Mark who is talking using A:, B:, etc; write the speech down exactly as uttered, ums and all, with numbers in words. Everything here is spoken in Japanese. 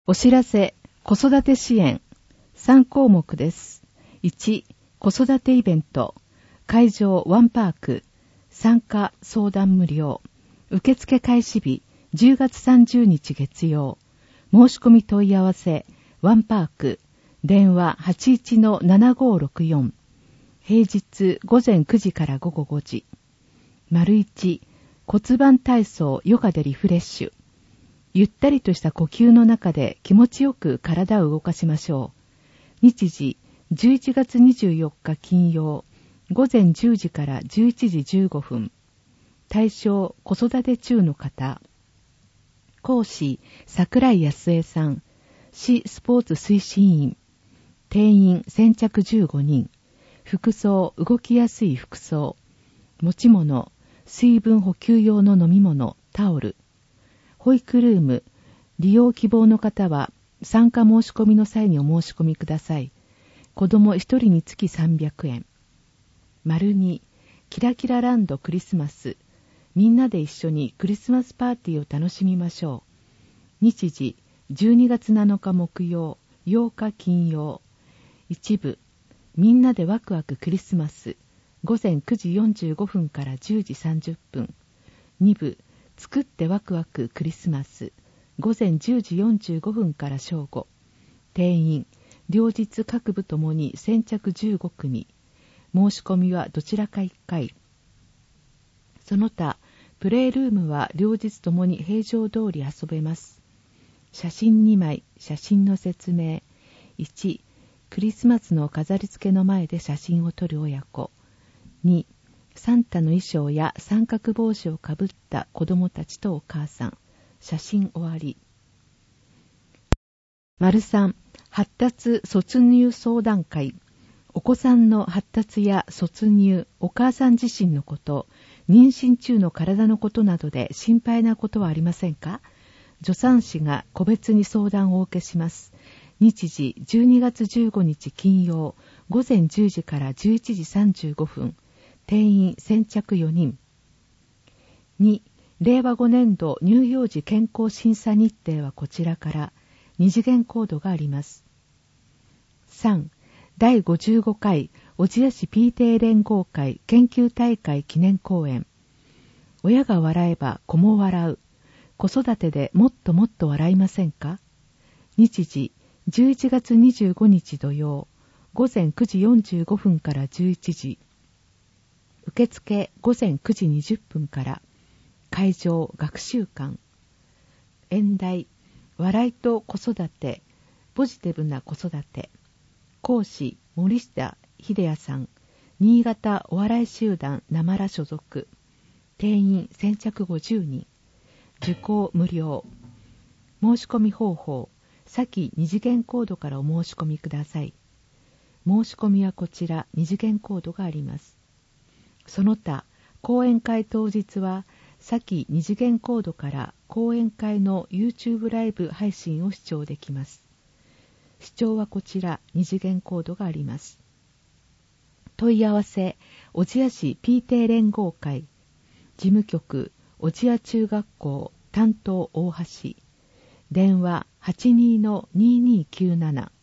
A: お知らせ、子育て支援さん項目です。いち、子育てイベント、会場ワンパーク、参加相談無料、受付開始日じゅうがつさんじゅうにち月曜、申し込み問い合わせワンパーク、電話 はちいちのななごーろくよん、平日午前くじから午後ごじ。丸いち、骨盤体操ヨガでリフレッシュ。ゆったりとした呼吸の中で気持ちよく体を動かしましょう。日時、じゅういちがつにじゅうよっか金曜、午前じゅうじからじゅういちじじゅうごふん。対象、子育て中の方。講師、桜井康江さん。市スポーツ推進員。定員、先着じゅうごにん。服装、動きやすい服装。持ち物、水分補給用の飲み物、タオル。保育ルーム、利用希望の方は参加申し込みの際にお申し込みください。子供ひとりにつきさんびゃくえん。丸に、キラキラランドクリスマス。みんなで一緒にクリスマスパーティーを楽しみましょう。日時、じゅうにがつなのか木曜、ようか金曜。一部、みんなでワクワククリスマス。午前くじよんじゅうごふんからじゅうじさんじゅっぷん。二部、作ってワクワククリスマス。午前じゅうじよんじゅうごふんから正午。定員、両日各部ともに先着じゅうごくみ。申し込みはどちらかいっかい。その他、プレイルームは両日ともに平常通り遊べます。写真にまい、写真の説明。いち、クリスマスの飾り付けの前で写真を撮る親子。に、サンタの衣装や三角帽子をかぶった子供たちとお母さん。写真終わり。丸さん、発達卒乳相談会。お子さんの発達や卒乳、お母さん自身のこと、妊娠中の体のことなどで心配なことはありませんか？助産師が個別に相談をお受けします。日時、じゅうにがつじゅうごにち金曜、午前じゅうじからじゅういちじさんじゅうごふん。定員先着よにん。に、令和ごねんど乳幼児健康審査日程はこちらから二次元コードがあります。さん、だいごじゅうごかい小千谷市 ピーティーエー 連合会研究大会記念講演。親が笑えば子も笑う。子育てでもっともっと笑いませんか？日時、じゅういちがつにじゅうごにち土曜、午前くじよんじゅうごふんからじゅういちじ。受付午前くじにじゅっぷんから。会場学習館。演題、笑いと子育て、ポジティブな子育て。講師、森下秀也さん。新潟お笑い集団なまら所属。定員先着ごじゅうにん。受講無料。申し込み方法、先二次元コードからお申し込みください。申し込みはこちら二次元コードがあります。その他、講演会当日は、先二次元コードから講演会の YouTube ライブ配信を視聴できます。視聴はこちら二次元コードがあります。問い合わせ、小千谷市 ピーティーエー 連合会、事務局、小千谷中学校、担当大橋、電話 はちにーのにーにーきゅうなな。